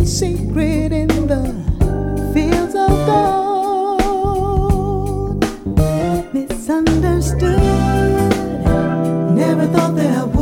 secret in the fields of gold. Misunderstood, never thought that I would.